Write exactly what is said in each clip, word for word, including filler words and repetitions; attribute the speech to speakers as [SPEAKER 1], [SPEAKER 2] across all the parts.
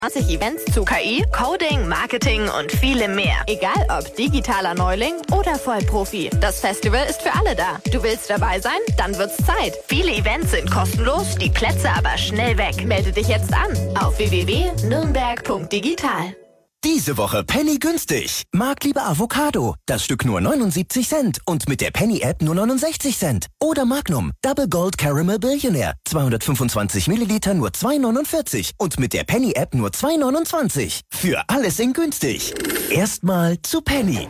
[SPEAKER 1] zwanzig Events zu K I, Coding, Marketing und vielem mehr. Egal ob digitaler Neuling oder Vollprofi. Das Festival ist für alle da. Du willst dabei sein? Dann wird's Zeit. Viele Events sind kostenlos, die Plätze aber schnell weg. Melde dich jetzt an auf w w w punkt nürnberg punkt digital.
[SPEAKER 2] Diese Woche Penny günstig. Mag lieber Avocado. Das Stück nur neunundsiebzig Cent und mit der Penny-App nur neunundsechzig Cent. Oder Magnum Double Gold Caramel Billionaire. zweihundertfünfundzwanzig Milliliter nur zwei neunundvierzig und mit der Penny-App nur zwei neunundzwanzig. Für alles in günstig. Erstmal zu Penny.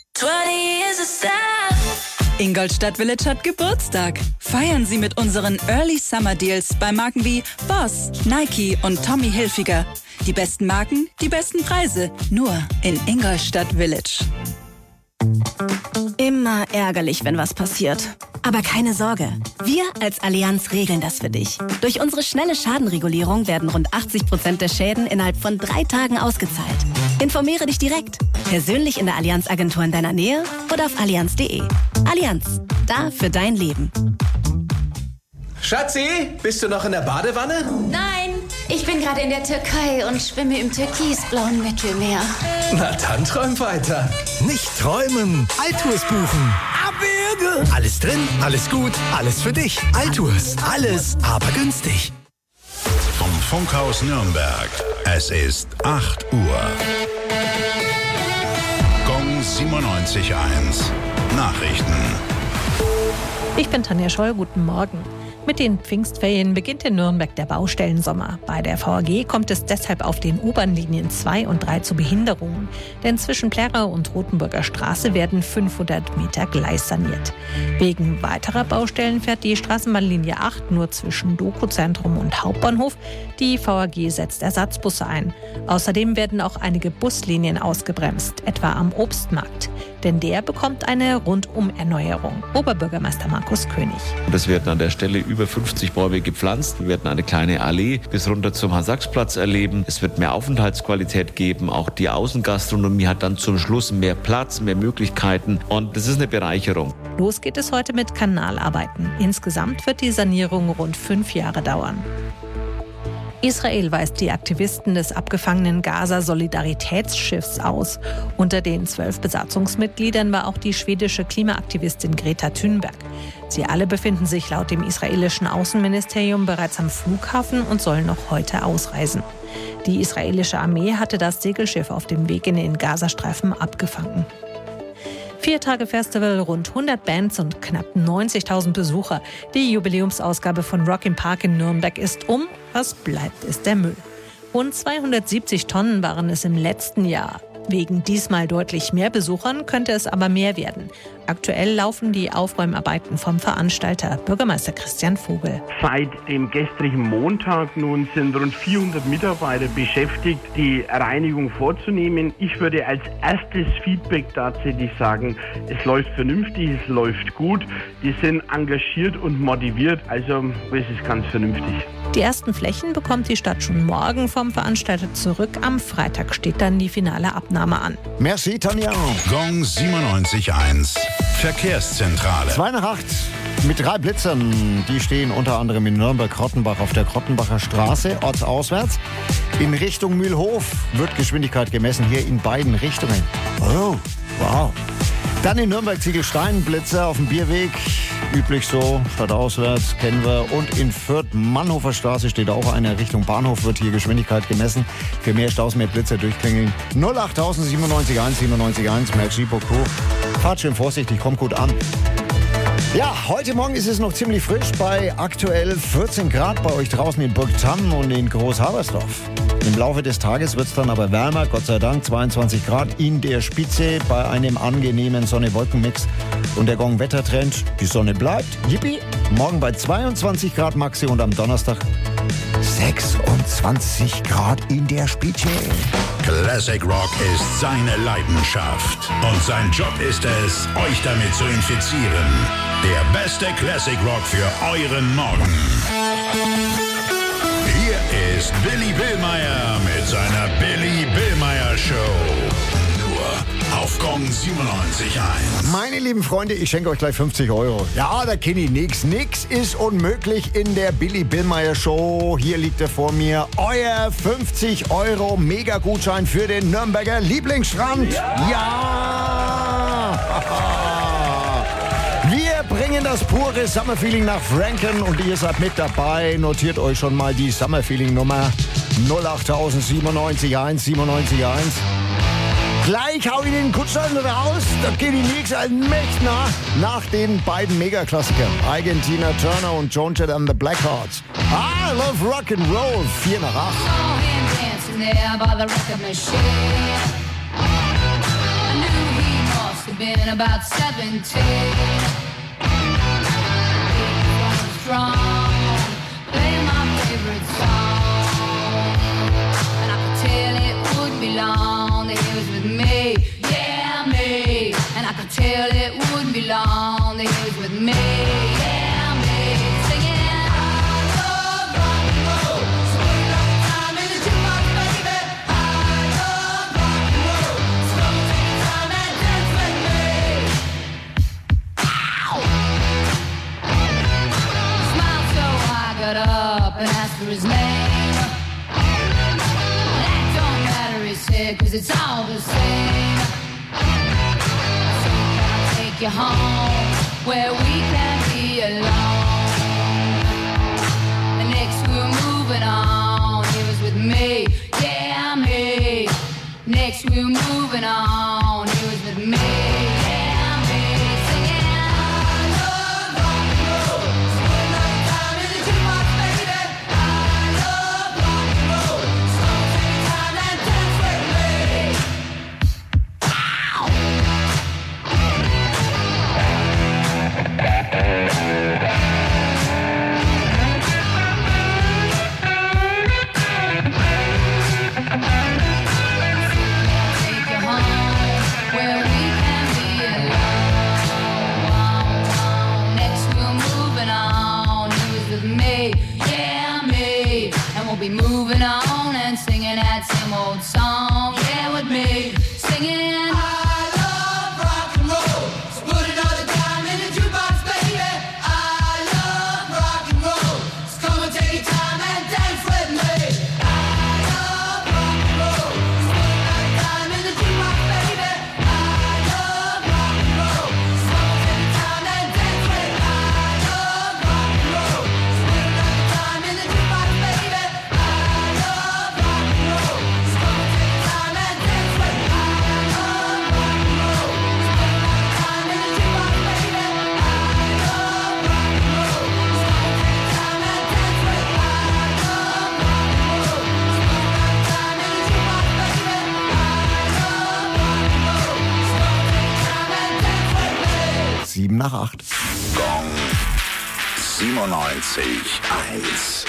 [SPEAKER 3] Ingolstadt Village hat Geburtstag. Feiern Sie mit unseren Early Summer Deals bei Marken wie Boss, Nike und Tommy Hilfiger. Die besten Marken, die besten Preise. Nur in Ingolstadt Village.
[SPEAKER 4] Immer ärgerlich, wenn was passiert. Aber keine Sorge. Wir als Allianz regeln das für dich. Durch unsere schnelle Schadenregulierung werden rund achtzig Prozent der Schäden innerhalb von drei Tagen ausgezahlt. Informiere dich direkt. Persönlich in der Allianz-Agentur in deiner Nähe oder auf allianz punkt de. Allianz. Da für dein Leben.
[SPEAKER 5] Schatzi, bist du noch in der Badewanne?
[SPEAKER 6] Nein, ich bin gerade in der Türkei und schwimme im türkisblauen Mittelmeer.
[SPEAKER 5] Na dann träum weiter.
[SPEAKER 7] Nicht träumen, Altours buchen. Abwürge. Alles drin, alles gut, alles für dich. Altours, alles, aber günstig.
[SPEAKER 8] Vom Funkhaus Nürnberg. Es ist acht Uhr. Gong siebenundneunzig Komma eins. Nachrichten.
[SPEAKER 9] Ich bin Tanja Scholl, guten Morgen. Mit den Pfingstferien beginnt in Nürnberg der Baustellensommer. Bei der V A G kommt es deshalb auf den U-Bahn-Linien zwei und drei zu Behinderungen. Denn zwischen Plärrer und Rothenburger Straße werden fünfhundert Meter Gleis saniert. Wegen weiterer Baustellen fährt die Straßenbahnlinie acht nur zwischen Doku-Zentrum und Hauptbahnhof. Die V A G setzt Ersatzbusse ein. Außerdem werden auch einige Buslinien ausgebremst, etwa am Obstmarkt. Denn der bekommt eine Rundum-Erneuerung. Oberbürgermeister Markus König.
[SPEAKER 10] Es werden an der Stelle über fünfzig Bäume gepflanzt. Wir werden eine kleine Allee bis runter zum Hans-Sachs-Platz erleben. Es wird mehr Aufenthaltsqualität geben. Auch die Außengastronomie hat dann zum Schluss mehr Platz, mehr Möglichkeiten. Und das ist eine Bereicherung.
[SPEAKER 9] Los geht es heute mit Kanalarbeiten. Insgesamt wird die Sanierung rund fünf Jahre dauern. Israel weist die Aktivisten des abgefangenen Gaza-Solidaritätsschiffs aus. Unter den zwölf Besatzungsmitgliedern war auch die schwedische Klimaaktivistin Greta Thunberg. Sie alle befinden sich laut dem israelischen Außenministerium bereits am Flughafen und sollen noch heute ausreisen. Die israelische Armee hatte das Segelschiff auf dem Weg in den Gazastreifen abgefangen. Vier Tage Festival, rund hundert Bands und knapp neunzigtausend Besucher. Die Jubiläumsausgabe von Rock im Park in Nürnberg ist um. Was bleibt, ist der Müll. Rund zweihundertsiebzig Tonnen waren es im letzten Jahr. Wegen diesmal deutlich mehr Besuchern könnte es aber mehr werden. Aktuell laufen die Aufräumarbeiten vom Veranstalter, Bürgermeister Christian Vogel.
[SPEAKER 11] Seit dem gestrigen Montag nun sind rund vierhundert Mitarbeiter beschäftigt, die Reinigung vorzunehmen. Ich würde als erstes Feedback tatsächlich sagen, es läuft vernünftig, es läuft gut. Die sind engagiert und motiviert, also es ist ganz vernünftig.
[SPEAKER 9] Die ersten Flächen bekommt die Stadt schon morgen vom Veranstalter zurück. Am Freitag steht dann die finale Abnahme an.
[SPEAKER 7] Merci, Tanja.
[SPEAKER 8] Gong siebenundneunzig Komma eins. Verkehrszentrale.
[SPEAKER 7] zwei nach acht mit drei Blitzern. Die stehen unter anderem in Nürnberg-Rottenbach auf der Krottenbacher Straße, ortsauswärts. In Richtung Mühlhof wird Geschwindigkeit gemessen, hier in beiden Richtungen. Oh, wow. Dann in Nürnberg-Ziegelstein Blitzer auf dem Bierweg. Üblich so, stadtauswärts, kennen wir. Und in Fürth, Mannhofer Straße steht auch eine Richtung Bahnhof, wird hier Geschwindigkeit gemessen. Für mehr Staus, mehr Blitzer durchklingeln. null acht siebenundneunzig Komma eins, siebenundneunzig Komma eins, merci beaucoup. Fahrt schön vorsichtig, kommt gut an. Ja, heute Morgen ist es noch ziemlich frisch bei aktuell vierzehn Grad bei euch draußen in Burgthann und in Großhabersdorf. Im Laufe des Tages wird es dann aber wärmer, Gott sei Dank, zweiundzwanzig Grad in der Spitze bei einem angenehmen Sonne-Wolken-Mix. Und der Gong-Wettertrend, die Sonne bleibt, yippie, morgen bei zweiundzwanzig Grad Maxi und am Donnerstag sechsundzwanzig Grad in der Spitze.
[SPEAKER 8] Classic Rock ist seine Leidenschaft. Und sein Job ist es, euch damit zu infizieren. Der beste Classic Rock für euren Morgen. Hier ist Billy Billmeyer mit seiner Billy Billmeyer Show. Nur auf Gong Morgen siebenundneunzig Komma eins.
[SPEAKER 7] Meine lieben Freunde, ich schenke euch gleich fünfzig Euro. Ja, der Kenny, nix, nix ist unmöglich in der Billy Billmeyer Show. Hier liegt er vor mir. Euer fünfzig Euro Mega-Gutschein für den Nürnberger Lieblingsstrand. Ja! ja. Wir bringen das pure Summerfeeling nach Franken und ihr seid mit dabei. Notiert euch schon mal die Summerfeeling-Nummer null acht siebenundneunzig eins siebenundneunzig eins. Gleich hau ich den Kutscher raus, da geht die nächste Mächt nach, nach den beiden Megaklassikern. Tina Turner und Joan Jett and the Blackhearts. I love rock and roll, vier nach acht.
[SPEAKER 12] Been about seventeen. Strong, play my favorite song, and I could tell it would be long that he was with me, yeah me. And I could tell it wouldn't be long that he was with me, yeah me. Singing. Up and asked for his name. That don't matter, he said, cause it's all the same. So can I take you home where we can be alone? And next we were moving on, he was with me, yeah me. Next we were moving on, he was with me, yeah me. Singing. Be moving on and singing that same old song, yeah, with me, singing. I love rock and roll, so put another dime in the jukebox, baby. I love rock and roll, so come and take your time and dance with me. I love rock and roll, so put another dime in the jukebox, baby. I love rock and roll, so come and take your time and dance with me. I love rock and roll, so put another dime in the jukebox, baby.
[SPEAKER 7] Sieben nach acht.
[SPEAKER 8] Gong siebenundneunzig Komma eins.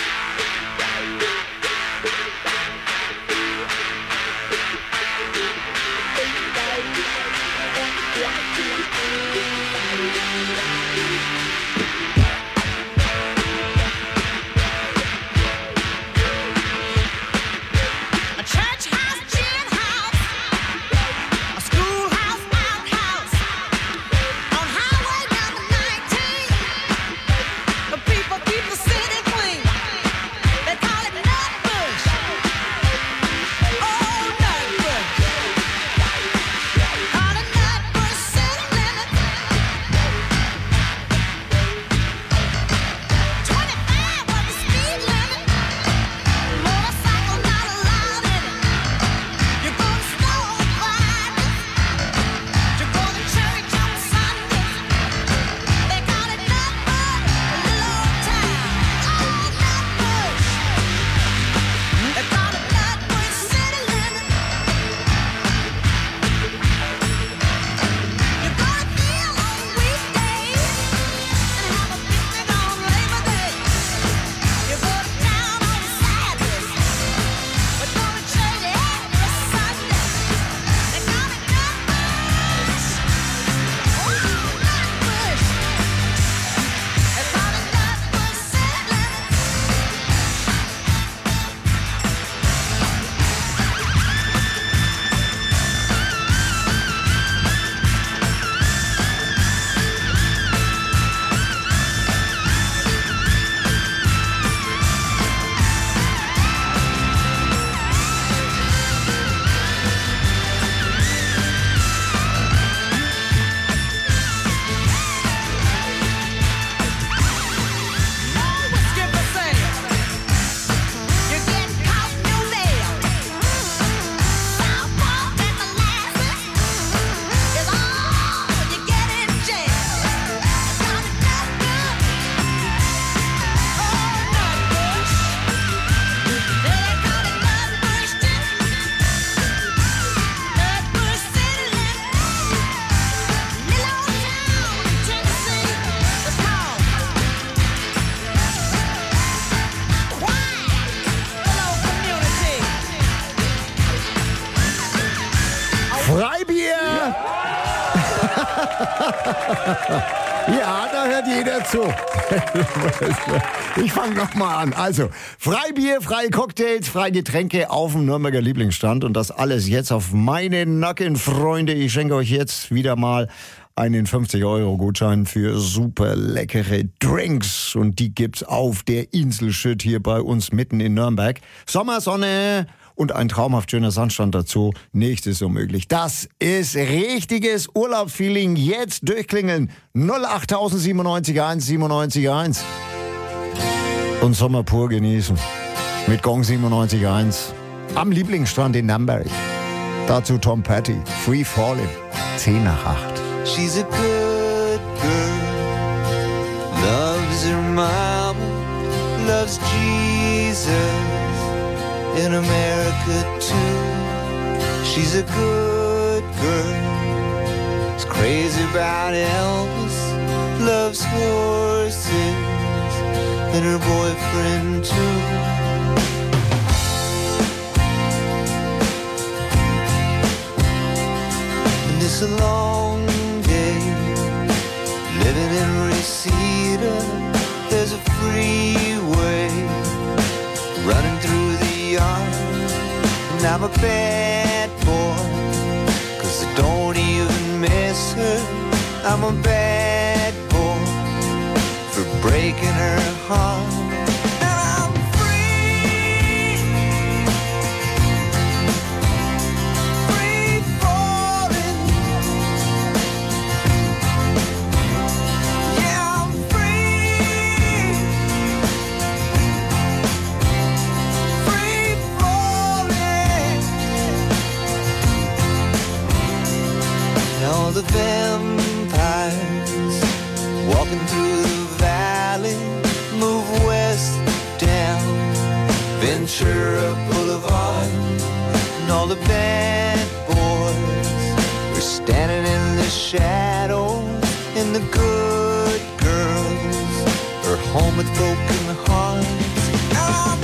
[SPEAKER 7] Ja, da hört jeder zu. Ich fange nochmal an. Also, Freibier, freie Cocktails, freie Getränke auf dem Nürnberger Lieblingsstand. Und das alles jetzt auf meine Nacken, Freunde. Ich schenke euch jetzt wieder mal einen fünfzig Euro Gutschein für super leckere Drinks. Und die gibt's auf der Inselschütt hier bei uns mitten in Nürnberg. Sommersonne und ein traumhaft schöner Sandstrand dazu. Nichts ist unmöglich. Das ist richtiges Urlaubsfeeling. Jetzt durchklingeln. null acht siebenundneunzig eins siebenundneunzig eins. Und Sommer pur genießen. Mit Gong siebenundneunzig eins. Am Lieblingsstrand in Nürnberg. Dazu Tom Petty. Free Falling. zehn nach acht.
[SPEAKER 13] She's a good girl. Loves her mama. Loves Jesus. In America too. She's a good girl. Is crazy about Elvis. Loves horses. And her boyfriend too. And it's a long day living in Reseda. There's a freeway running through the yard. And I'm a bad boy, cause I don't even miss her. I'm a bad boy for breaking her heart. The vampires walking through the valley move west down Ventura Boulevard, and all the bad boys are standing in the shadows, and the good girls are home with broken hearts. I'm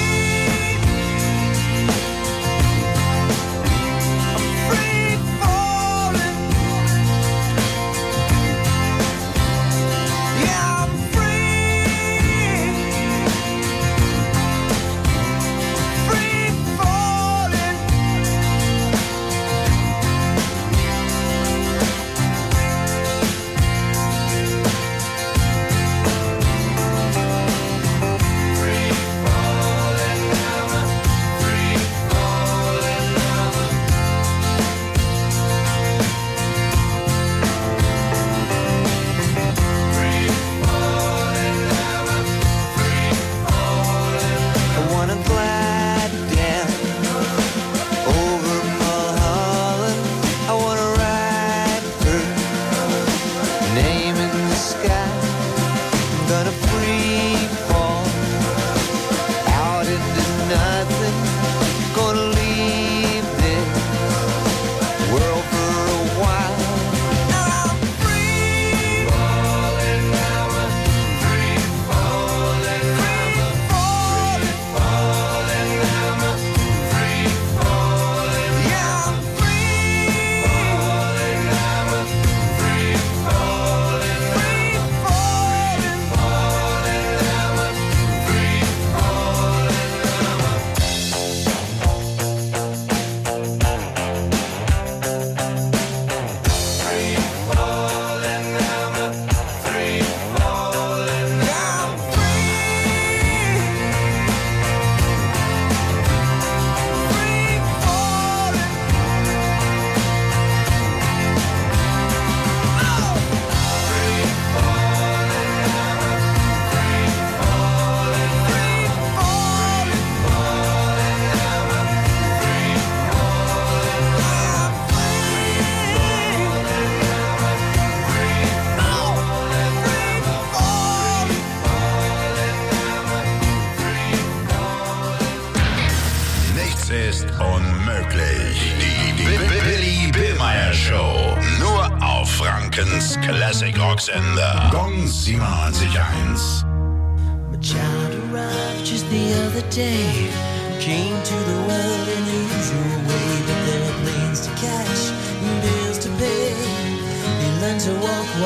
[SPEAKER 8] ist unmöglich. Die, die Billy Billmeyer Show. Nur auf Frankens Classic Rock Sender. Gong siebenundneunzig eins.
[SPEAKER 14] My child arrived just the other day. Came to the world in the usual way. But there were planes to catch and bills to pay. He learned to walk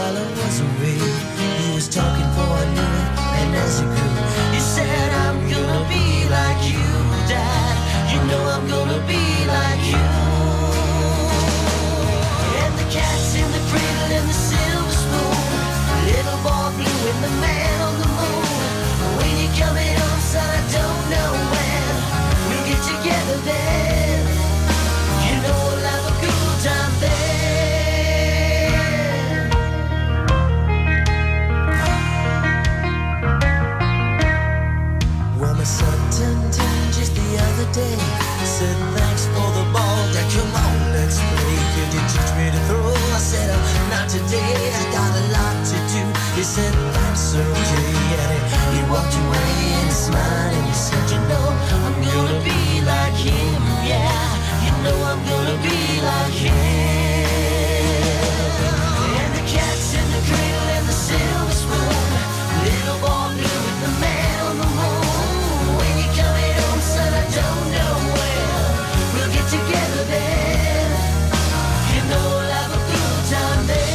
[SPEAKER 14] said, that's okay. And he, he walked away and he smiled and he said, you know, I'm gonna be like him, yeah. You know I'm gonna be like him. And the cat's in the cradle and the silver spoon. Little boy blue and the man on the moon. When you coming home, son, I don't know when. We'll get together then. You know we'll have a good time then.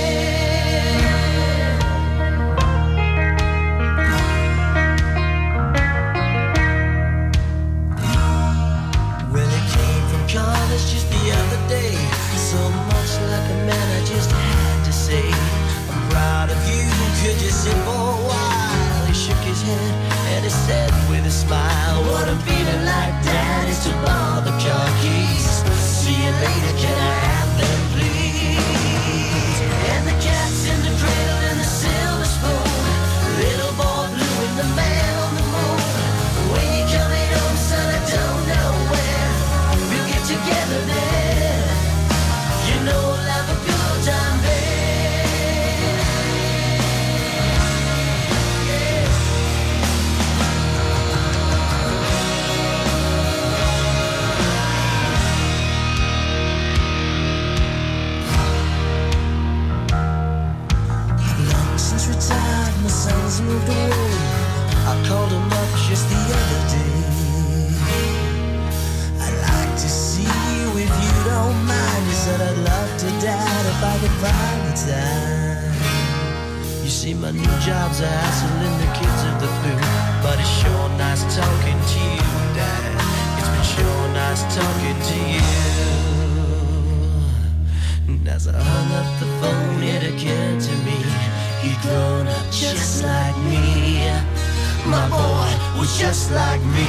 [SPEAKER 14] Well, it came from college just the other day. So much like a man, I just had to say, I'm proud of you, could you sit for a while? He shook his head and he said with a smile, what I'm feeling like, Dad, is to borrow the car keys. See you later, can I have them, please? And the cat's in the cradle and the silver spoon. Little boy blue and the man on the moon. When you coming home, son, I don't know when. We'll get together then. You know we'll have a good time then. Long since retired, my son's moved away. I called him up just the other day. I'd like to see you if you don't mind. He said I'd love to, Dad, if I could find the time. You see, my new job's a hassle and the kids are the flu, but it's sure nice talking to you, Dad. It's been sure nice talking to you. And as I hung up the phone, it occurred to me he'd grown up just like me. My boy was just like me.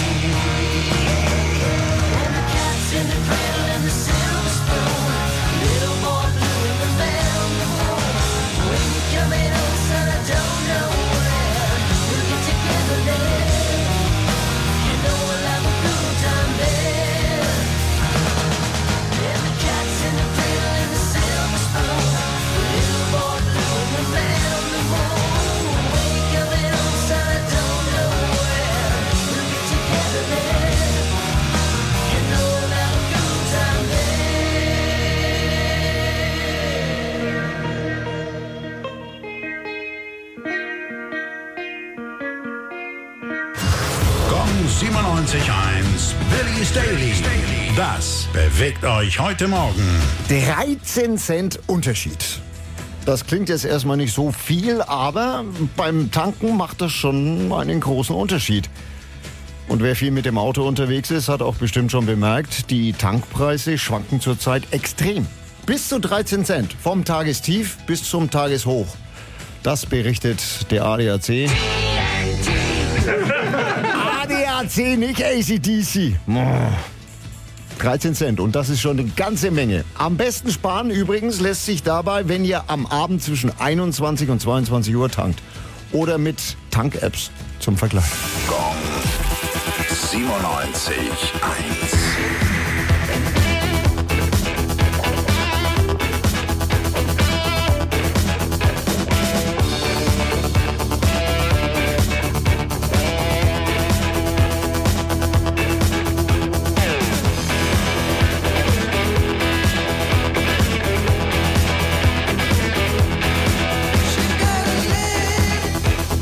[SPEAKER 14] And the cat's in the cradle and the silver spoon. Little boy blue and the man on the moon. When you coming home, son, I don't know when. We'll get together then. You know we'll have a good time then. And the cat's in the cradle and the silver spoon. Little boy blue and the man on the moon. When you coming home, son, I don't know when. We'll get together then. You know we'll have a good time then.
[SPEAKER 8] Gong siebenundneunzig Komma eins, Billy's Daily. Das bewegt euch heute Morgen.
[SPEAKER 7] dreizehn Cent Unterschied. Das klingt jetzt erstmal nicht so viel, aber beim Tanken macht das schon einen großen Unterschied. Und wer viel mit dem Auto unterwegs ist, hat auch bestimmt schon bemerkt, die Tankpreise schwanken zurzeit extrem. Bis zu dreizehn Cent, vom Tagestief bis zum Tageshoch. Das berichtet der A D A C. A D A C, nicht A C D C. dreizehn Cent und das ist schon eine ganze Menge. Am besten sparen übrigens lässt sich dabei, wenn ihr am Abend zwischen einundzwanzig und zweiundzwanzig Uhr tankt. Oder mit Tank-Apps zum Vergleich.
[SPEAKER 8] Gong siebenundneunzig Komma eins.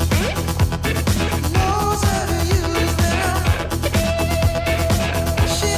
[SPEAKER 14] She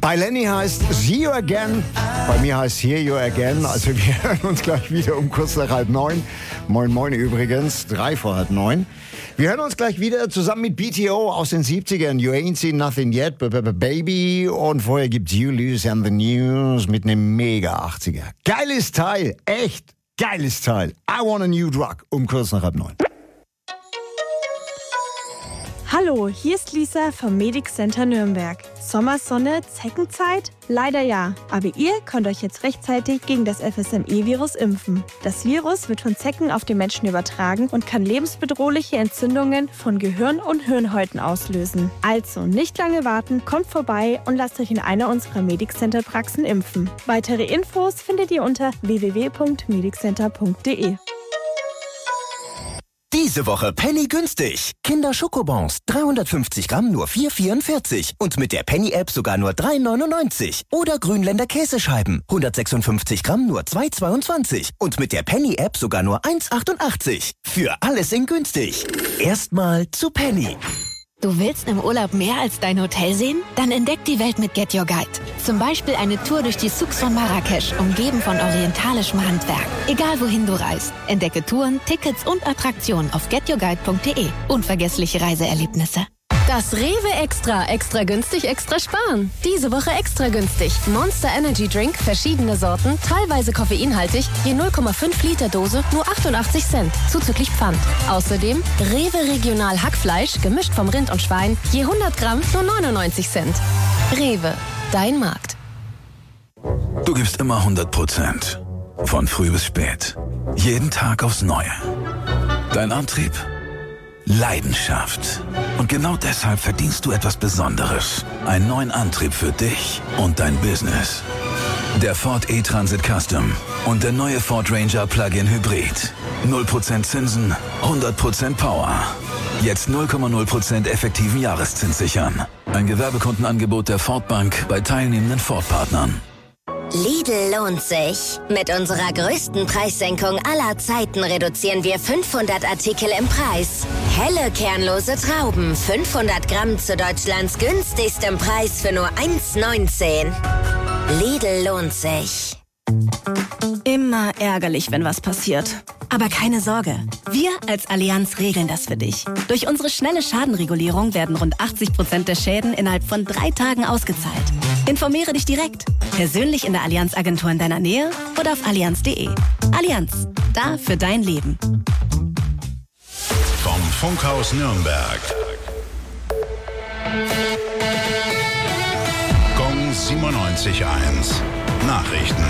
[SPEAKER 7] Bei Lenny heißt See You Again, bei mir heißt Hear You Again. Also wir hören uns gleich wieder um kurz nach halb neun. Moin moin übrigens, drei vor halb neun. Wir hören uns gleich wieder zusammen mit B T O aus den siebzigern. You Ain't Seen Nothing Yet, b -b -b Baby. Und vorher gibt's Julius and the News mit einem mega achtziger. Geiles Teil, echt geiles Teil. I Want a New Drug um kurz nach halb neun.
[SPEAKER 15] Hallo, hier ist Lisa vom Medic Center Nürnberg. Sommersonne, Zeckenzeit? Leider ja, aber ihr könnt euch jetzt rechtzeitig gegen das F S M E-Virus impfen. Das Virus wird von Zecken auf den Menschen übertragen und kann lebensbedrohliche Entzündungen von Gehirn und Hirnhäuten auslösen. Also nicht lange warten, kommt vorbei und lasst euch in einer unserer Medic Center Praxen impfen. Weitere Infos findet ihr unter w w w punkt mediccenter punkt d e.
[SPEAKER 2] Diese Woche Penny günstig. Kinder Schokobons, dreihundertfünfzig Gramm nur vier vierundvierzig und mit der Penny-App sogar nur drei neunundneunzig. Oder Grünländer Käsescheiben, hundertsechsundfünfzig Gramm nur zwei zweiundzwanzig und mit der Penny-App sogar nur eins achtundachtzig. Für alles in günstig. Erstmal zu Penny.
[SPEAKER 1] Du willst im Urlaub mehr als dein Hotel sehen? Dann entdeck die Welt mit Get Your Guide. Zum Beispiel eine Tour durch die Souks von Marrakesch, umgeben von orientalischem Handwerk. Egal wohin du reist, entdecke Touren, Tickets und Attraktionen auf get your guide punkt d e. Unvergessliche Reiseerlebnisse.
[SPEAKER 4] Das Rewe Extra. Extra günstig, extra sparen. Diese Woche extra günstig. Monster Energy Drink, verschiedene Sorten, teilweise koffeinhaltig, je null Komma fünf Liter Dose, nur achtundachtzig Cent, zuzüglich Pfand. Außerdem Rewe Regional Hackfleisch, gemischt vom Rind und Schwein, je hundert Gramm, nur neunundneunzig Cent. Rewe, dein Markt.
[SPEAKER 16] Du gibst immer hundert Prozent. Von früh bis spät. Jeden Tag aufs Neue. Dein Antrieb? Leidenschaft. Und genau deshalb verdienst du etwas Besonderes. Einen neuen Antrieb für dich und dein Business. Der Ford E-Transit Custom und der neue Ford Ranger Plug-in Hybrid. null Prozent Zinsen, hundert Prozent Power. Jetzt null Komma null Prozent effektiven Jahreszins sichern. Ein Gewerbekundenangebot der Ford Bank bei teilnehmenden Ford-Partnern.
[SPEAKER 17] Lidl lohnt sich. Mit unserer größten Preissenkung aller Zeiten reduzieren wir fünfhundert Artikel im Preis. Helle kernlose Trauben, fünfhundert Gramm zu Deutschlands günstigstem Preis für nur eins neunzehn. Lidl lohnt sich.
[SPEAKER 4] Immer ärgerlich, wenn was passiert. Aber keine Sorge, wir als Allianz regeln das für dich. Durch unsere schnelle Schadenregulierung werden rund achtzig Prozent der Schäden innerhalb von drei Tagen ausgezahlt. Informiere dich direkt, persönlich in der Allianz-Agentur in deiner Nähe oder auf allianz punkt d e. Allianz, da für dein Leben.
[SPEAKER 8] Vom Funkhaus Nürnberg. Gong siebenundneunzig Komma eins. Nachrichten.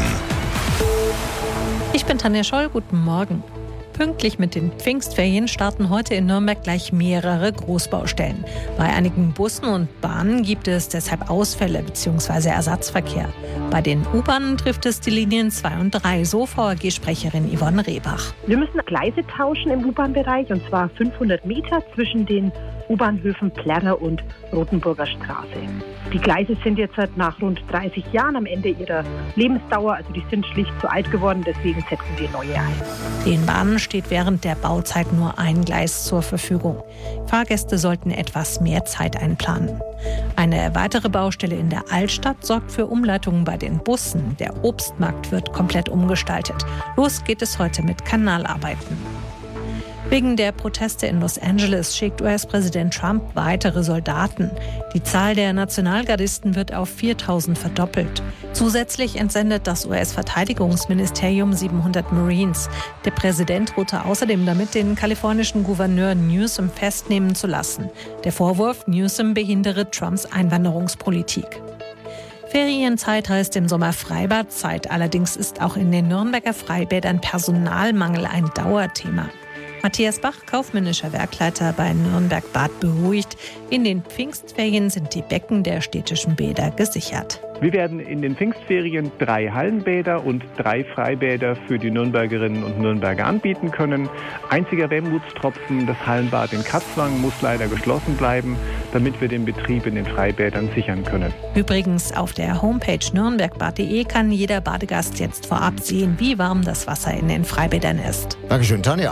[SPEAKER 9] Ich bin Tanja Scholl, guten Morgen. Pünktlich mit den Pfingstferien starten heute in Nürnberg gleich mehrere Großbaustellen. Bei einigen Bussen und Bahnen gibt es deshalb Ausfälle bzw. Ersatzverkehr. Bei den U-Bahnen trifft es die Linien zwei und drei, so V A G-Sprecherin Yvonne Rehbach.
[SPEAKER 18] Wir müssen Gleise tauschen im U-Bahn-Bereich, und zwar fünfhundert Meter zwischen den U-Bahnhöfen Plärrer und Rothenburger Straße. Die Gleise sind jetzt nach rund dreißig Jahren am Ende ihrer Lebensdauer, also die sind schlicht zu alt geworden, deswegen setzen wir neue ein.
[SPEAKER 9] Den Bahnen steht während der Bauzeit nur ein Gleis zur Verfügung. Fahrgäste sollten etwas mehr Zeit einplanen. Eine weitere Baustelle in der Altstadt sorgt für Umleitungen bei den Bussen. Der Obstmarkt wird komplett umgestaltet. Los geht es heute mit Kanalarbeiten. Wegen der Proteste in Los Angeles schickt U S-Präsident Trump weitere Soldaten. Die Zahl der Nationalgardisten wird auf viertausend verdoppelt. Zusätzlich entsendet das U S-Verteidigungsministerium siebenhundert Marines. Der Präsident drohte außerdem damit, den kalifornischen Gouverneur Newsom festnehmen zu lassen. Der Vorwurf, Newsom behindere Trumps Einwanderungspolitik. Ferienzeit heißt im Sommer Freibadzeit. Allerdings ist auch in den Nürnberger Freibädern Personalmangel ein Dauerthema. Matthias Bach, kaufmännischer Werkleiter bei Nürnberg Bad, beruhigt. In den Pfingstferien sind die Becken der städtischen Bäder gesichert.
[SPEAKER 19] Wir werden in den Pfingstferien drei Hallenbäder und drei Freibäder für die Nürnbergerinnen und Nürnberger anbieten können. Einziger Wermutstropfen, das Hallenbad in Katzwang muss leider geschlossen bleiben, damit wir den Betrieb in den Freibädern sichern können.
[SPEAKER 9] Übrigens, auf der Homepage nürnbergbad punkt de kann jeder Badegast jetzt vorab sehen, wie warm das Wasser in den Freibädern ist.
[SPEAKER 7] Dankeschön, Tanja.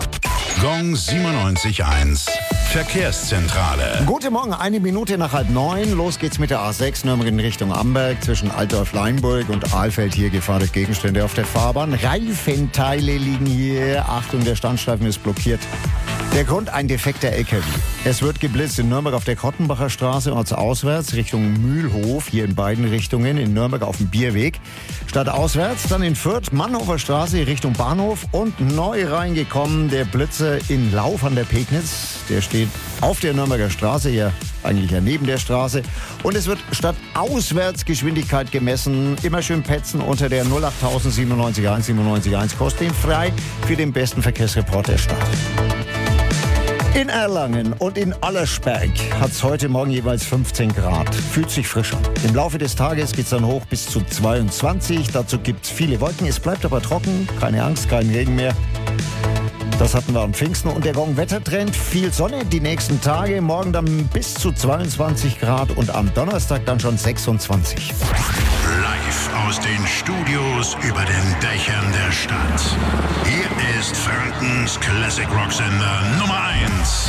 [SPEAKER 8] Gong siebenundneunzig Komma eins. Verkehrszentrale.
[SPEAKER 7] Guten Morgen, eine Minute nach halb neun. Los geht's mit der A sechs Nürnberg in Richtung Amberg zwischen Altdorf-Leinburg und Ahlfeld. Hier gefährdet Gegenstände auf der Fahrbahn. Reifenteile liegen hier. Achtung, der Standstreifen ist blockiert. Der Grund, ein defekter L K W. Es wird geblitzt in Nürnberg auf der Krottenbacher Straße ortsauswärts Richtung Mühlhof, hier in beiden Richtungen, in Nürnberg auf dem Bierweg. Stadtauswärts, dann in Fürth, Mannhofer Straße Richtung Bahnhof und neu reingekommen der Blitzer in Lauf an der Pegnitz. Der steht auf der Nürnberger Straße, ja eigentlich ja neben der Straße. Und es wird stadtauswärts Geschwindigkeit gemessen. Immer schön petzen unter der null acht null sieben neun eins sieben neun eins. Kostenfrei für den besten Verkehrsreport der Stadt. In Erlangen und in Allersberg hat es heute Morgen jeweils fünfzehn Grad. Fühlt sich frisch an. Im Laufe des Tages geht es dann hoch bis zu zweiundzwanzig. Dazu gibt es viele Wolken. Es bleibt aber trocken. Keine Angst, kein Regen mehr. Das hatten wir am Pfingsten. Und der Gong-Wettertrend, viel Sonne die nächsten Tage. Morgen dann bis zu zweiundzwanzig Grad und am Donnerstag dann schon sechsundzwanzig.
[SPEAKER 8] Live aus den Studios über den Dächern der Stadt. Hier ist Frankens Classic Rock Sender Nummer eins.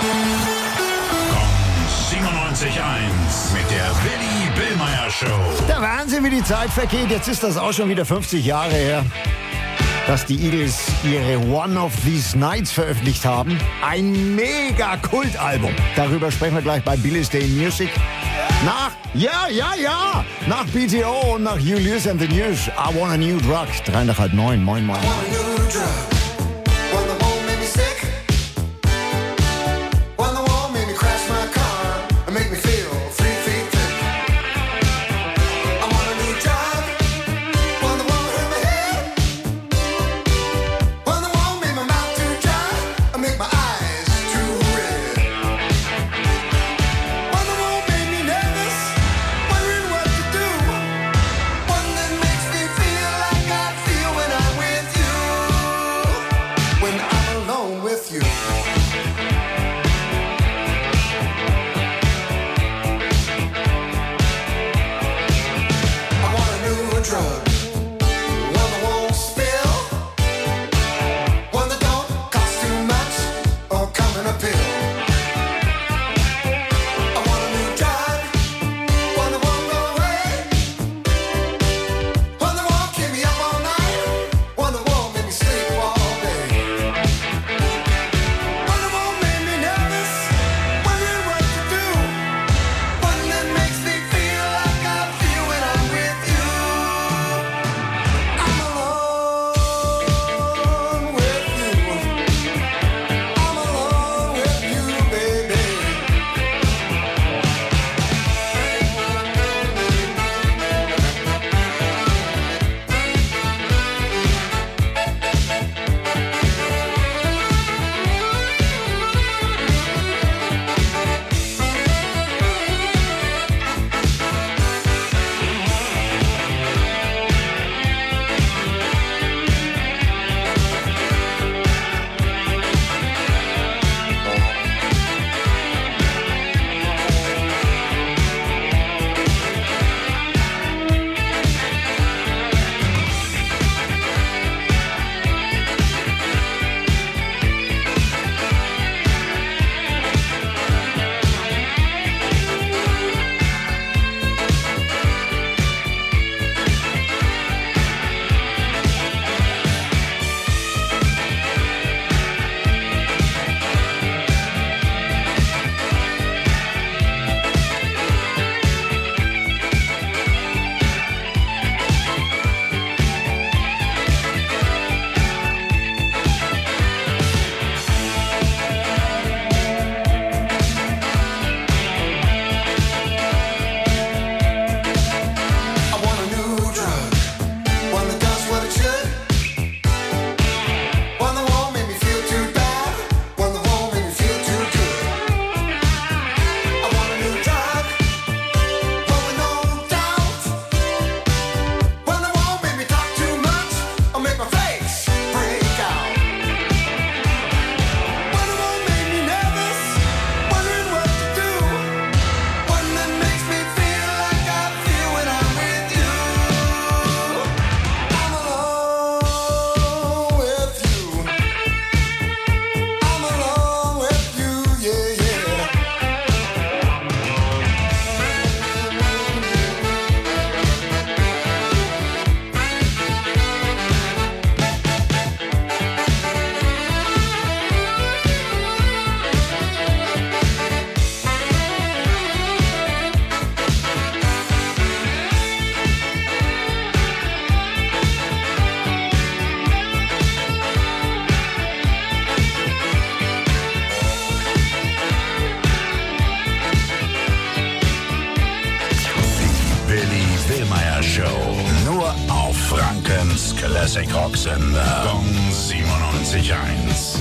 [SPEAKER 8] Gong siebenundneunzig Komma eins mit der Willi Billmeyer Show.
[SPEAKER 7] Der Wahnsinn, wie die Zeit vergeht. Jetzt ist das auch schon wieder fünfzig Jahre her, dass die Eagles ihre One of These Nights veröffentlicht haben. Ein mega Kultalbum. Darüber sprechen wir gleich bei Billy's Day Music. Nach, ja, ja, ja, nach B T O und nach Julius and the News. I want a new drug. Drei nach halb neun. Moin, moin.
[SPEAKER 8] Frankens Classic Rock Sender. Gong siebenundneunzig Komma eins.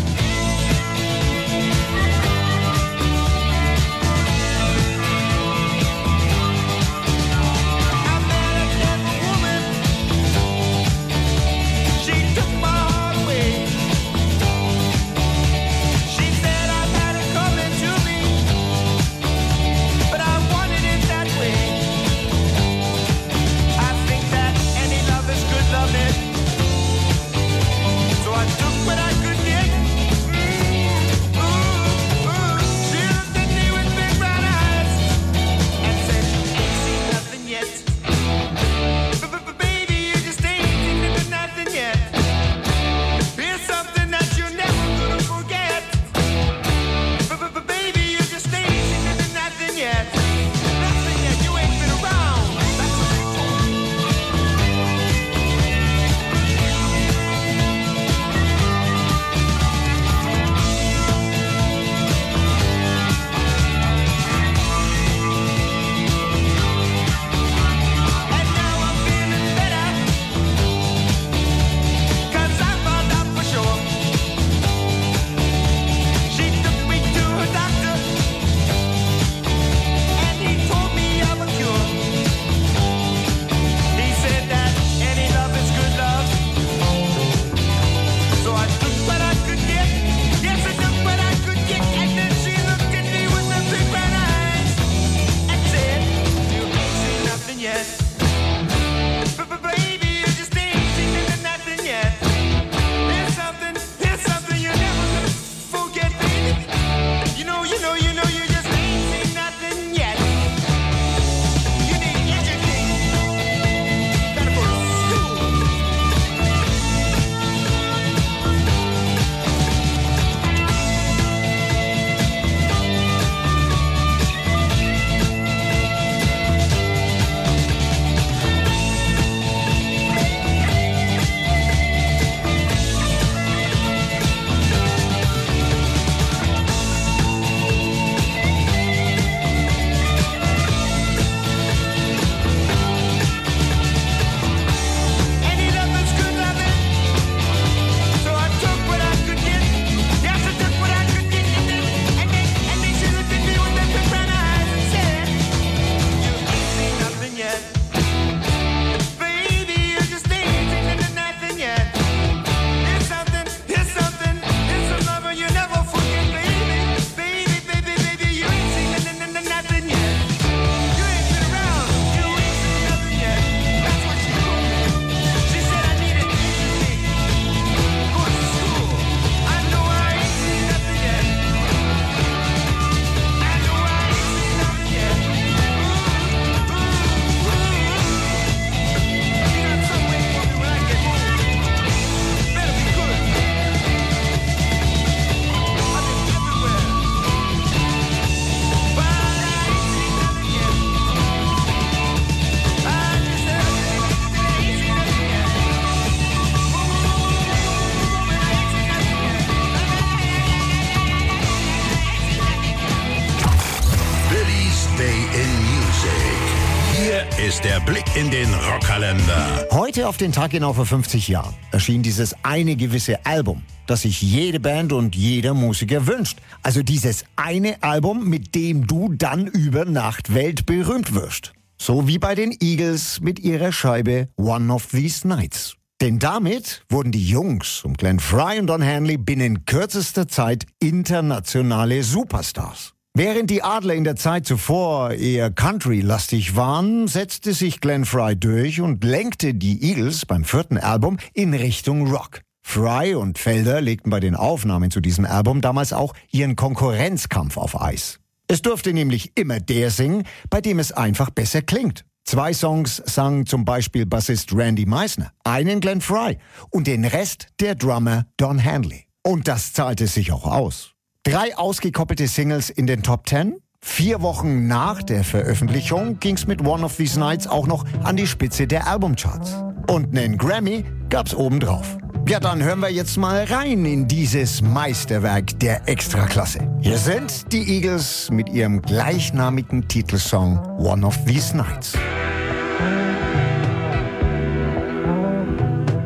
[SPEAKER 8] ist der Blick in den Rockkalender.
[SPEAKER 7] Heute auf den Tag genau vor fünfzig Jahren erschien dieses eine gewisse Album, das sich jede Band und jeder Musiker wünscht. Also dieses eine Album, mit dem du dann über Nacht weltberühmt wirst. So wie bei den Eagles mit ihrer Scheibe One of These Nights. Denn damit wurden die Jungs um Glenn Frey und Don Henley binnen kürzester Zeit internationale Superstars. Während die Adler in der Zeit zuvor eher Country-lastig waren, setzte sich Glenn Frey durch und lenkte die Eagles beim vierten Album in Richtung Rock. Frey und Felder legten bei den Aufnahmen zu diesem Album damals auch ihren Konkurrenzkampf auf Eis. Es durfte nämlich immer der singen, bei dem es einfach besser klingt. Zwei Songs sang zum Beispiel Bassist Randy Meisner, einen Glenn Frey und den Rest der Drummer Don Henley. Und das zahlte sich auch aus. Drei ausgekoppelte Singles in den Top Ten. Vier Wochen nach der Veröffentlichung ging's mit One of These Nights auch noch an die Spitze der Albumcharts. Und einen Grammy gab's obendrauf. Ja, dann hören wir jetzt mal rein in dieses Meisterwerk der Extraklasse. Hier sind die Eagles mit ihrem gleichnamigen Titelsong One of These Nights.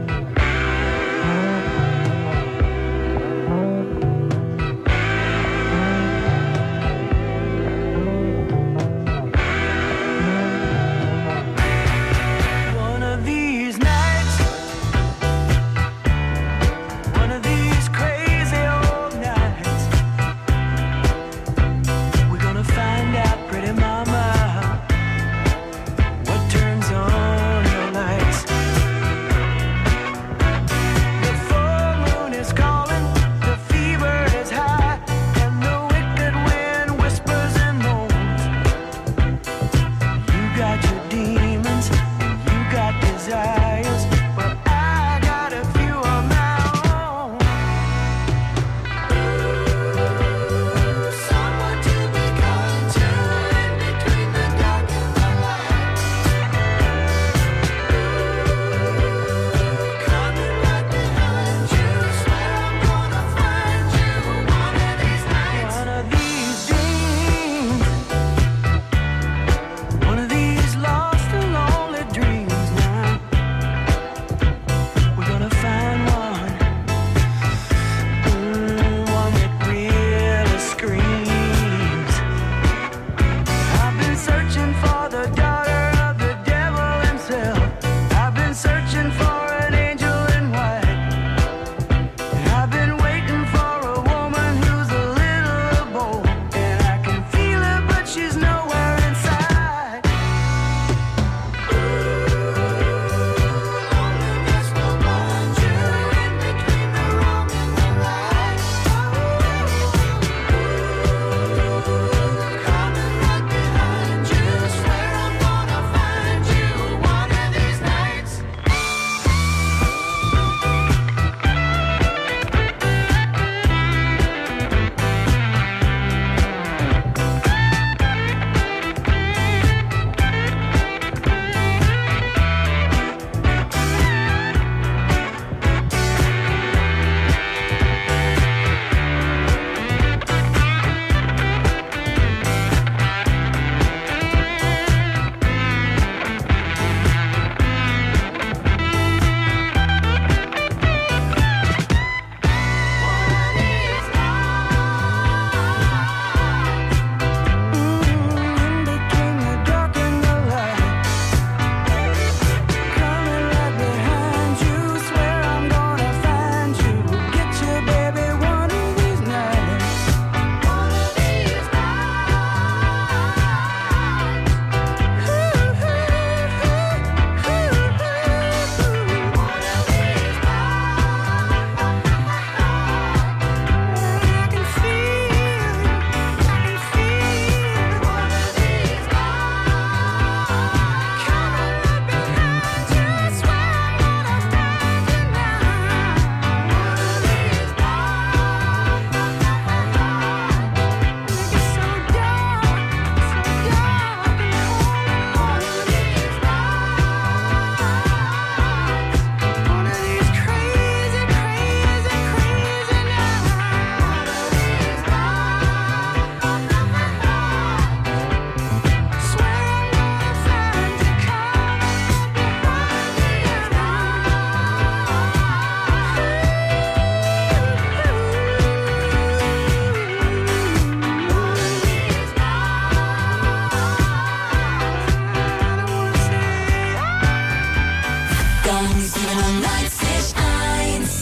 [SPEAKER 12] Gong siebenundneunzig eins.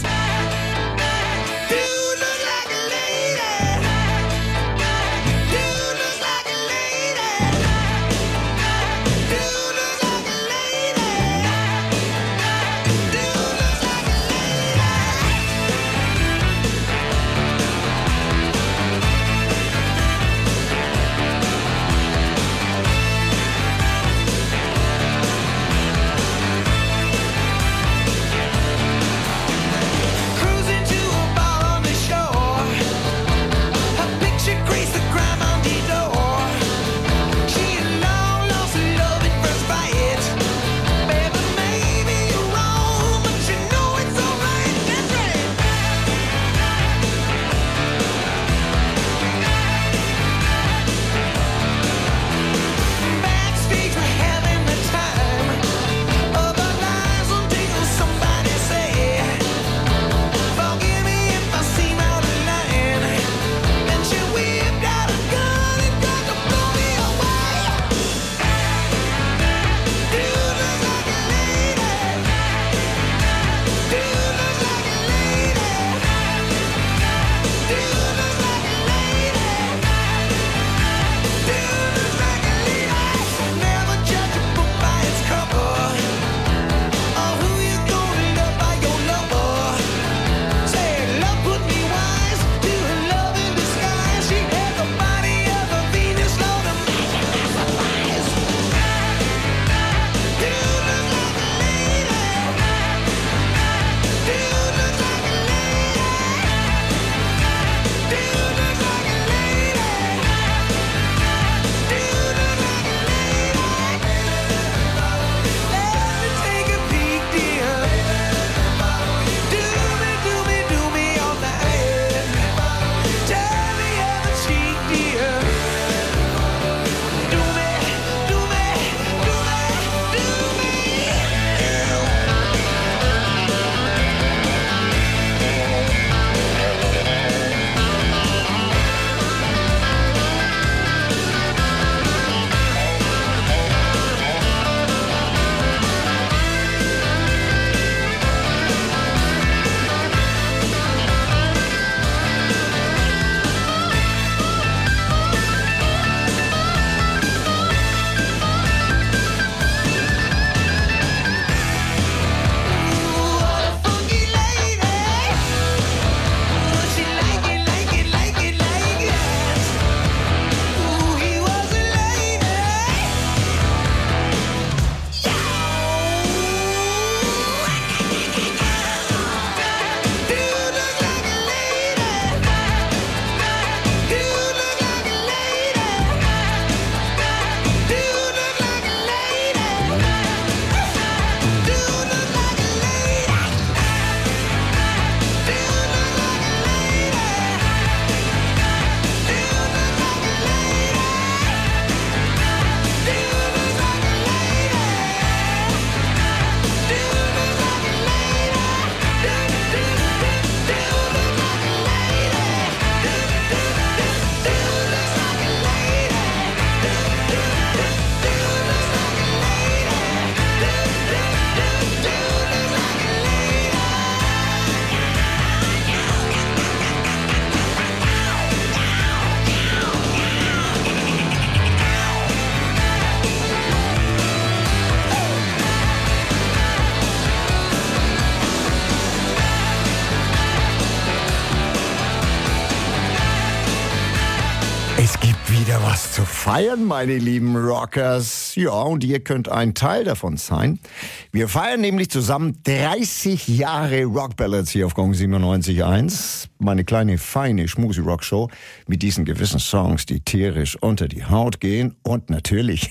[SPEAKER 7] Wieder was zu feiern, meine lieben Rockers. Ja, und ihr könnt ein Teil davon sein. Wir feiern nämlich zusammen dreißig Jahre Rockballads hier auf Gong siebenundneunzig Komma eins. Meine kleine, feine Schmusi-Rock-Show mit diesen gewissen Songs, die tierisch unter die Haut gehen und natürlich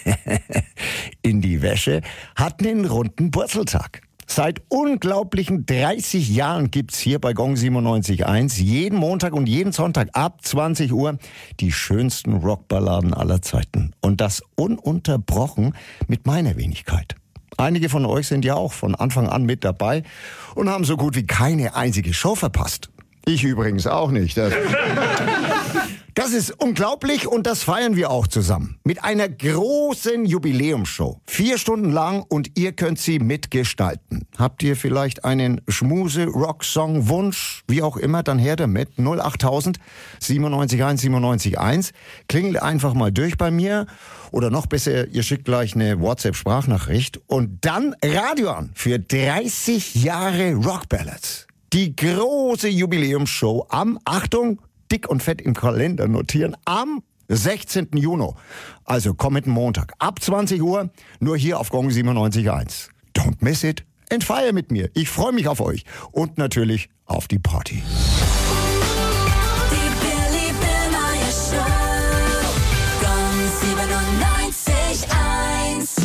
[SPEAKER 7] in die Wäsche, hat einen runden Purzeltag. Seit unglaublichen dreißig Jahren gibt's hier bei Gong siebenundneunzig Komma eins jeden Montag und jeden Sonntag ab zwanzig Uhr die schönsten Rockballaden aller Zeiten. Und das ununterbrochen mit meiner Wenigkeit. Einige von euch sind ja auch von Anfang an mit dabei und haben so gut wie keine einzige Show verpasst. Ich übrigens auch nicht. Das ist unglaublich und das feiern wir auch zusammen. Mit einer großen Jubiläumsshow. Vier Stunden lang und ihr könnt sie mitgestalten. Habt ihr vielleicht einen Schmuse-Rock-Song-Wunsch? Wie auch immer, dann her damit. null achttausend siebenundneunzig eins siebenundneunzig eins. Klingelt einfach mal durch bei mir. Oder noch besser, ihr schickt gleich eine WhatsApp-Sprachnachricht. Und dann Radio an für dreißig Jahre Rock Ballads. Die große Jubiläumsshow am, Achtung, dick und fett im Kalender notieren, am sechzehnten Juni. Also kommenden Montag ab zwanzig Uhr, nur hier auf Gong siebenundneunzig Komma eins. Don't miss it and feier mit mir. Ich freue mich auf euch und natürlich auf die Party.
[SPEAKER 12] Die Billy Billmeyer Show. Gong siebenundneunzig Komma eins.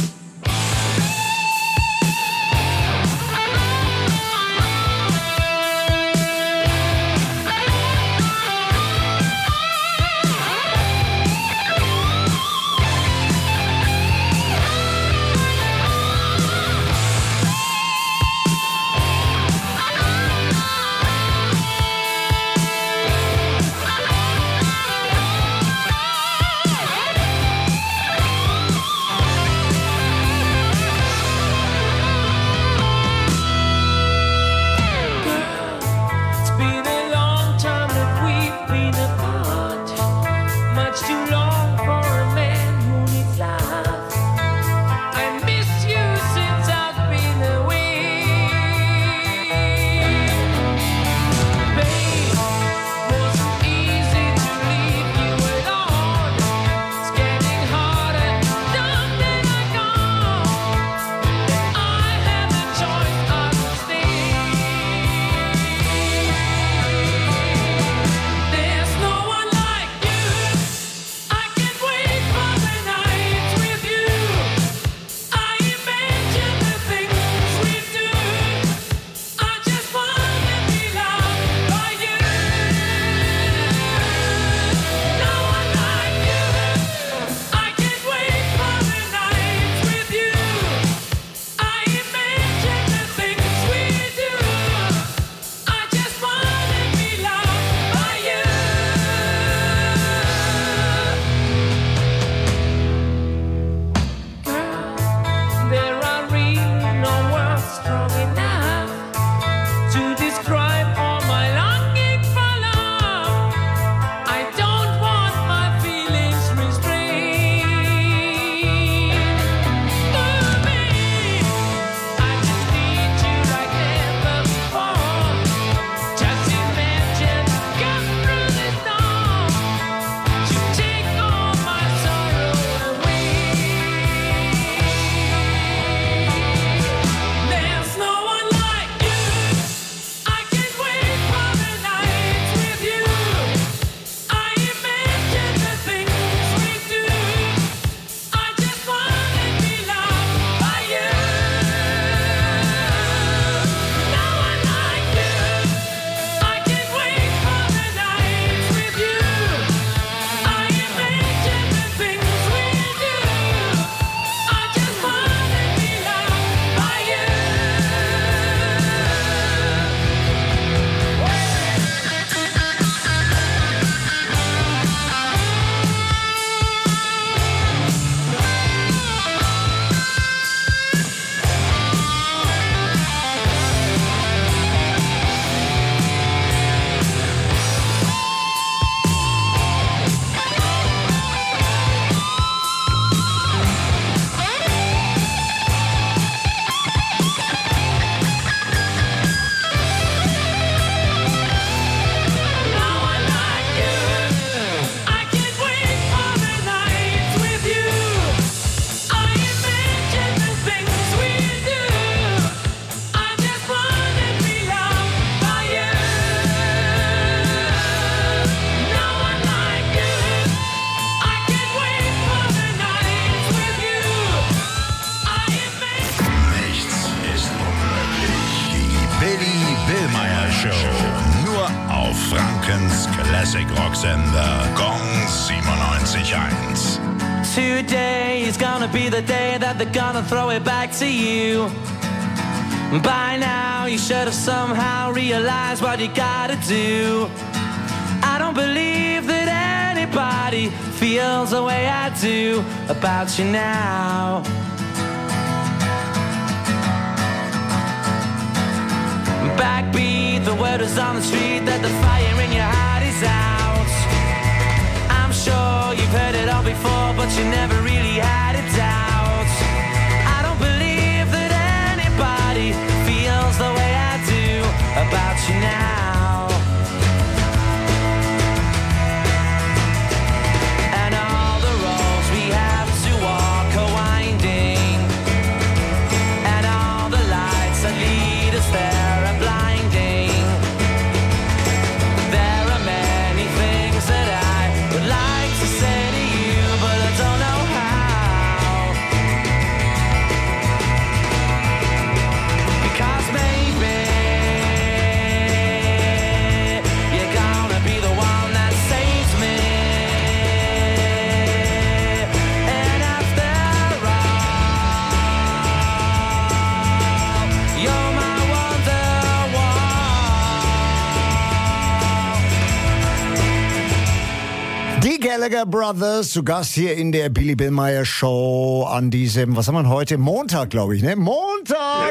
[SPEAKER 8] Classic Rock Sender Gong siebenundneunzig Komma eins.
[SPEAKER 20] Today is gonna be the day that they're gonna throw it back to you. By now you should have somehow realized what you gotta do. I don't believe that anybody anybody feels the way I do about you now. Backbeat, the word is on the street that the fire in your heart is out. I'm sure you've heard it all before, but you never really had a doubt. I don't believe that anybody feels the way I do about you now. And all the roads we have to walk are winding, and all the lights that lead us there.
[SPEAKER 7] Die Gallagher Brothers zu Gast hier in der Billy Billmeyer Show an diesem, was haben wir heute? Montag, glaube ich, ne? Montag!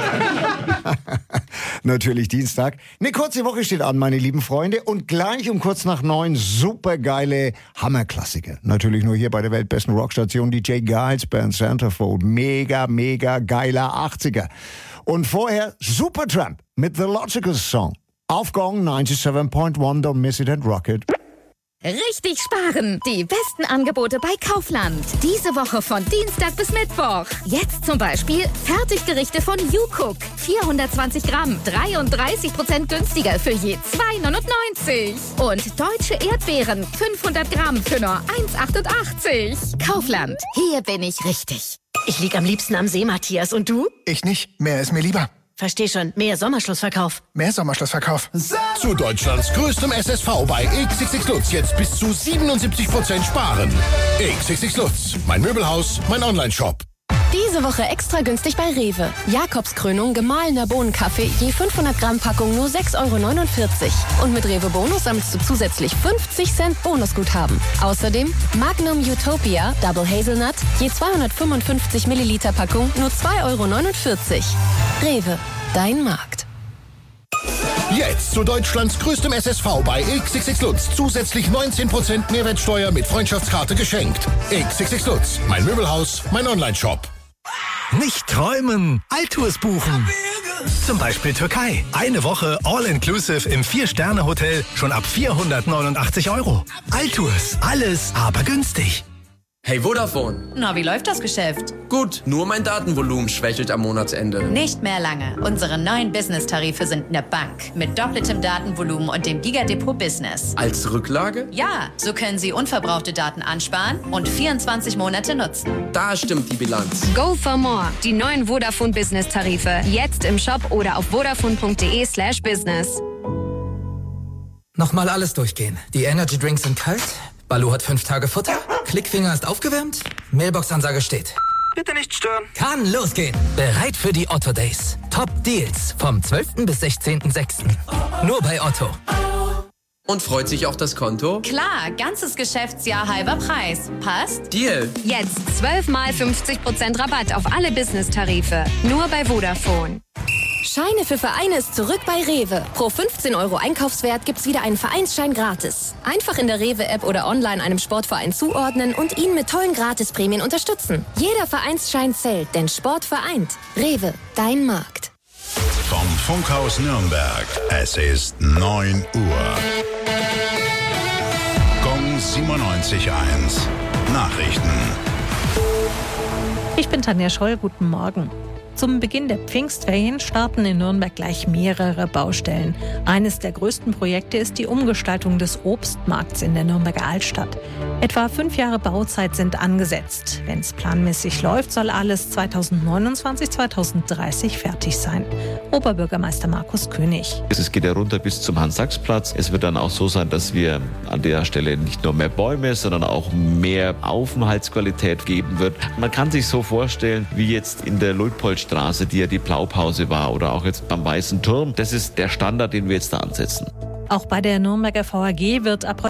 [SPEAKER 7] Natürlich Dienstag. Eine kurze Woche steht an, meine lieben Freunde. Und gleich um kurz nach neun supergeile Hammerklassiker. Natürlich nur hier bei der weltbesten Rockstation, die Jay Giles Band Centerfold. Mega, mega geiler achtziger. Und vorher Supertramp mit The Logical Song. Auf Gong neunundneunzig Komma eins, don't miss it and rock it.
[SPEAKER 21] Richtig sparen! Die besten Angebote bei Kaufland. Diese Woche von Dienstag bis Mittwoch. Jetzt zum Beispiel Fertiggerichte von YouCook. vierhundertzwanzig Gramm, dreiunddreißig Prozent günstiger für je zwei neunundneunzig. Und deutsche Erdbeeren, fünfhundert Gramm für nur eins achtundachtzig. Kaufland, hier bin ich richtig.
[SPEAKER 4] Ich lieg am liebsten am See, Matthias. Und du?
[SPEAKER 22] Ich nicht. Mehr ist mir lieber.
[SPEAKER 4] Versteh schon. Mehr Sommerschlussverkauf.
[SPEAKER 22] Mehr Sommerschlussverkauf.
[SPEAKER 23] Zu Deutschlands größtem S S V bei X X X Lutz jetzt bis zu siebenundsiebzig Prozent sparen. X X X Lutz, mein Möbelhaus, mein Online-Shop.
[SPEAKER 24] Diese Woche extra günstig bei Rewe. Jakobskrönung gemahlener Bohnenkaffee, je fünfhundert Gramm Packung nur sechs Euro neunundvierzig. Und mit Rewe Bonus sammelst du zusätzlich fünfzig Cent Bonusguthaben. Außerdem Magnum Utopia Double Hazelnut, je zweihundertfünfundfünfzig Milliliter Packung nur zwei Euro neunundvierzig. Rewe, dein Markt.
[SPEAKER 23] Jetzt zu Deutschlands größtem S S V bei X X X Lutz. Zusätzlich neunzehn Prozent Mehrwertsteuer mit Freundschaftskarte geschenkt. X X X Lutz, mein Möbelhaus, mein Online-Shop.
[SPEAKER 5] Nicht träumen, Altours buchen. Zum Beispiel Türkei. Eine Woche All-Inclusive im Vier-Sterne-Hotel schon ab vierhundertneunundachtzig Euro. Altours, alles aber günstig.
[SPEAKER 25] Hey Vodafone.
[SPEAKER 26] Na, wie läuft das Geschäft?
[SPEAKER 25] Gut, nur mein Datenvolumen schwächelt am Monatsende.
[SPEAKER 26] Nicht mehr lange. Unsere neuen Business-Tarife sind eine Bank. Mit doppeltem Datenvolumen und dem Gigadepot Business.
[SPEAKER 25] Als Rücklage?
[SPEAKER 26] Ja, so können Sie unverbrauchte Daten ansparen und vierundzwanzig Monate nutzen.
[SPEAKER 25] Da stimmt die Bilanz.
[SPEAKER 24] Go for more. Die neuen Vodafone Business-Tarife. Jetzt im Shop oder auf vodafone.de slash business.
[SPEAKER 27] Nochmal alles durchgehen. Die Energy Drinks sind kalt. Baloo hat fünf Tage Futter. Klickfinger ist aufgewärmt. Mailbox-Ansage steht. Bitte nicht stören. Kann losgehen. Bereit für die Otto Days. Top Deals vom zwölften bis sechzehnten sechsten Nur bei Otto.
[SPEAKER 25] Und freut sich auch das Konto?
[SPEAKER 26] Klar, ganzes Geschäftsjahr halber Preis. Passt?
[SPEAKER 25] Deal.
[SPEAKER 24] Jetzt zwölf mal fünfzig Prozent Rabatt auf alle Business-Tarife. Nur bei Vodafone. Scheine für Vereine ist zurück bei Rewe. Pro fünfzehn Euro Einkaufswert gibt's wieder einen Vereinsschein gratis. Einfach in der Rewe-App oder online einem Sportverein zuordnen und ihn mit tollen Gratisprämien unterstützen. Jeder Vereinsschein zählt, denn Sport vereint. Rewe, dein Markt.
[SPEAKER 8] Vom Funkhaus Nürnberg. Es ist neun Uhr. Gong siebenundneunzig Komma eins. Nachrichten.
[SPEAKER 9] Ich bin Tanja Scholl, guten Morgen. Zum Beginn der Pfingstferien starten in Nürnberg gleich mehrere Baustellen. Eines der größten Projekte ist die Umgestaltung des Obstmarkts in der Nürnberger Altstadt. Etwa fünf Jahre Bauzeit sind angesetzt. Wenn es planmäßig läuft, soll alles zweitausendneunundzwanzig, zweitausenddreißig fertig sein. Oberbürgermeister Markus König.
[SPEAKER 10] Es geht ja runter bis zum Hans-Sachs-Platz. Es wird dann auch so sein, dass wir an der Stelle nicht nur mehr Bäume, sondern auch mehr Aufenthaltsqualität geben wird. Man kann sich so vorstellen, wie jetzt in der Luitpoldstraße, die ja die Blaupause war, oder auch jetzt beim Weißen Turm. Das ist der Standard, den wir jetzt da ansetzen.
[SPEAKER 9] Auch bei der Nürnberger V A G wird ab